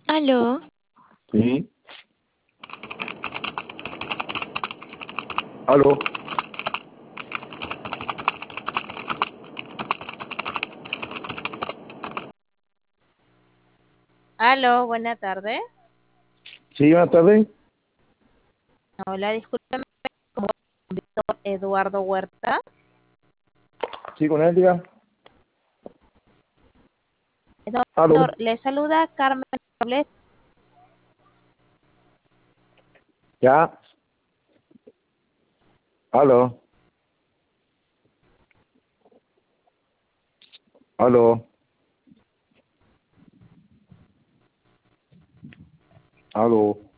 Aló, Sí, aló, Aló, buena tarde. sí, buenas tardes. Hola, discúlpeme, Eduardo Huerta. Sí, con él, diga. Doctor, Aló, le saluda Carmen Robles. ya, aló, aló, aló.